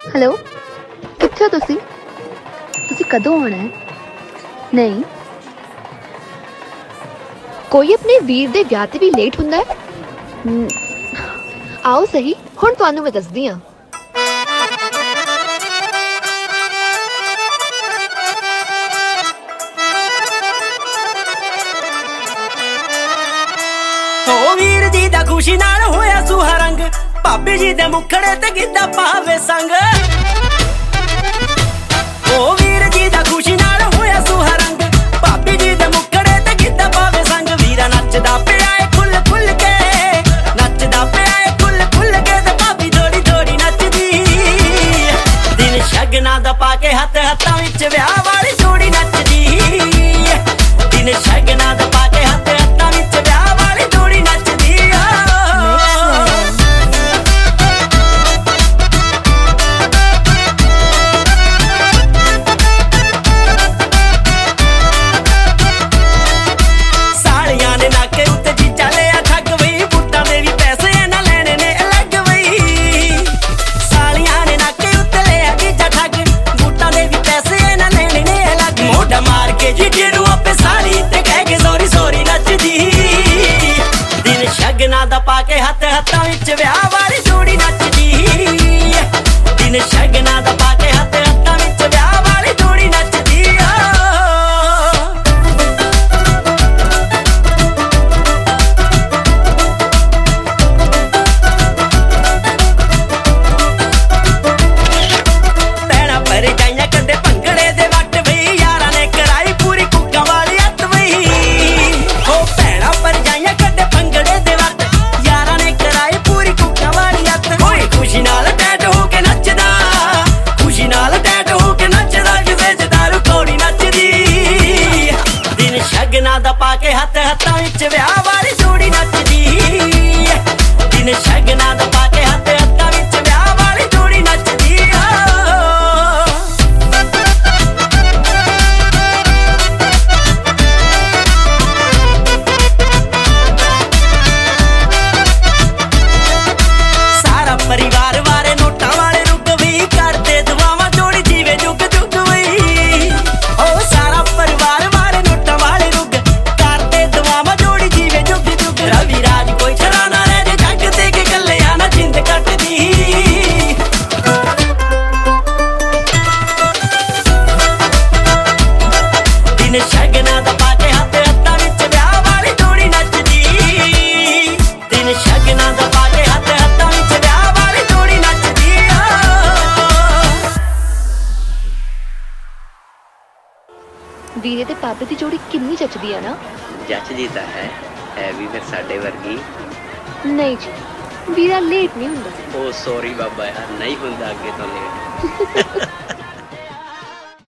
Hello कित्थे हो तुसी? तुसी कदों आना है? नहीं कोई अपने वीर दे ब्याह ते भी लेट हुंदा है? आओ सही हुण तुहानू मैं दसदी हां। ओ वीर जी दा खुशी नाल होया सुहा रंग, भाभी जी दे मुखड़े ते गिद्धा पावे संग। ओ वीर जी दा खुशी नाल होया सुहा रंग, भाभी जी दे मुखड़े ते गिद्धा पावे संग। वीरा नचदा पिया ए खुल खुल के, नचदा पिया ए खुल खुल के, ते भाभी थोड़ी थोड़ी नचदी। दिन शगना दा पाके हत्थ हत्थां विच विआह वाली जोड़ी नचदी। दिन शगना दा पाके हत्थ हत्थां विच विआह वाली जोड़ी नचदी। शगना दा पाके हत्थ हत्थां विच विआह वाली जोड़ी नचदी। दिन शगना दा पाके हत्थ हत्थां विच विआह वाली जोड़ी नचदी। भैणां भरजाइयां कदे भंगड़े दे वट वई, यारां ने कराई पूरी कुक्कां वाली हत्थ वई। ओ भैणां भरजाइयां कदे भंगड़े दे वट, यारां ने कराई पूरी कुक्कां वाली हत्थ। कोई खुशी नाल टैट हो के नचदा, खुशी नाल टैट हो के नचदा, किसे च दारू कौड़ी नचदी। दिन शगना दा पाके हत्थ हत्थां विच विआह वाली जोड़ी नचदी। दिन शगना दा पाके हत्थ हत्थां विच विआह वाली जोड़ी नचदी। सारा परिवार वारे नोटां वाले रुक वई, करदे दुआवां जोड़ी जीवे जुग जुग वई। ओ सारा परिवार वारे नोटां वाले रुक, करदे दुआवां जोड़ी जीवे जुग जुग। रवि राज कोई छड़ाना रह जे जग ते के गल्लियां ना जिंद कटदी। दिन शगना दा पाके हत्थ हत्थां विच विआह वाली जोड़ी नचदी। दिन शगना दा पाके हत्थ हत्थां विच विआह वाली जोड़ी नचदी। ਵੀਰੇ ਤੇ ਪਾਪੇ ਦੀ ਜੋੜੀ ਕਿੰਨੀ ਜੱਚਦੀ ਆ ਨਾ। ਜੱਚਦੀ ਤਾਂ ਹੈ ਵੀ ਫਿਰ ਸਾਡੇ ਵਰਗੀ। ਨਹੀਂ ਜੀ ਵੀਰਾ ਲੇਟ ਨਹੀਂ ਹੁੰਦਾ। ਉਹ ਸੌਰੀ ਬਾਬਾ ਯਾਰ, ਨਹੀਂ ਹੁੰਦਾ ਅੱਗੇ ਤੋਂ ਲੇਟ।